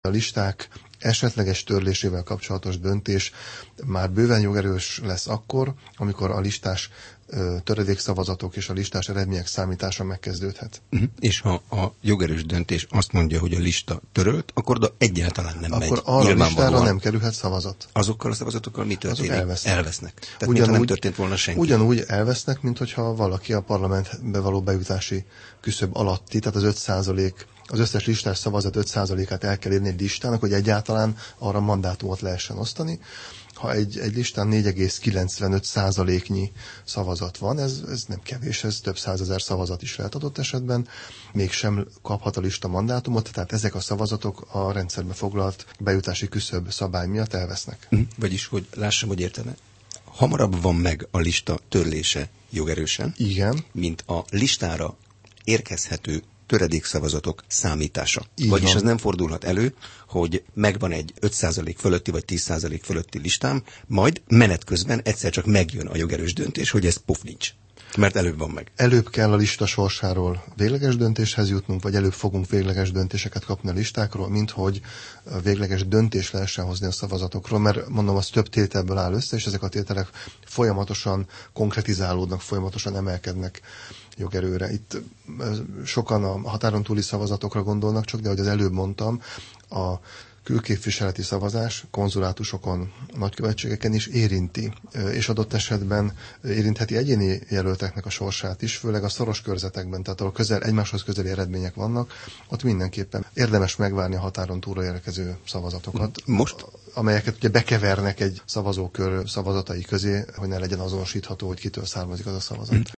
listák esetleges törlésével kapcsolatos döntés már bőven jogerős lesz akkor, amikor a listás töredékszavazatok és a listás eredmények számítása megkezdődhet. És ha a jogerős döntés azt mondja, hogy a lista törölt, akkor oda egyáltalán nem megy. Akkor arra a listára nem kerülhet szavazat. Azokkal a szavazatokkal mi történik? Elvesznek. Tehát mintha nem történt volna senki. Ugyanúgy elvesznek, mint hogyha valaki a parlamentbe való bejutási küszöb alatti, tehát az összes listás szavazat 5%-át el kell érni egy listának, hogy egyáltalán arra mandátumot lehessen osztani. Ha egy listán 4,95%-nyi szavazat van, ez nem kevés, ez több százezer szavazat is lehet adott esetben, mégsem kaphat a lista mandátumot, tehát ezek a szavazatok a rendszerbe foglalt bejutási küszöb szabály miatt elvesznek. Vagyis, hogy lássam, hogy értene, hamarabb van meg a lista törlése jogerősen, igen, mint a listára érkezhető töredékszavazatok számítása. Így Vagyis van. az nem fordulhat elő, hogy megvan egy 5% fölötti vagy 10% fölötti listám, majd menet közben egyszer csak megjön a jogerős döntés, hogy ez puf nincs. Mert előbb van meg. Előbb kell a lista sorsáról végleges döntéshez jutnunk, vagy előbb fogunk végleges döntéseket kapni a listákról, mint hogy végleges döntés lehessen hozni a szavazatokról, mert mondom, az több tételből áll össze, és ezek a tételek folyamatosan konkretizálódnak, folyamatosan emelkednek jogerőre. Itt sokan a határon túli szavazatokra gondolnak csak, de ahogy az előbb mondtam, a külképviseleti szavazás konzulátusokon, nagykövetségeken is érinti, és adott esetben érintheti egyéni jelölteknek a sorsát is, főleg a szoros körzetekben, tehát ahol egymáshoz közeli eredmények vannak, ott mindenképpen érdemes megvárni a határon túlra érkező szavazatokat. Most? Amelyeket ugye bekevernek egy szavazókör szavazatai közé, hogy ne legyen azonosítható, hogy kitől származik az a szavazat.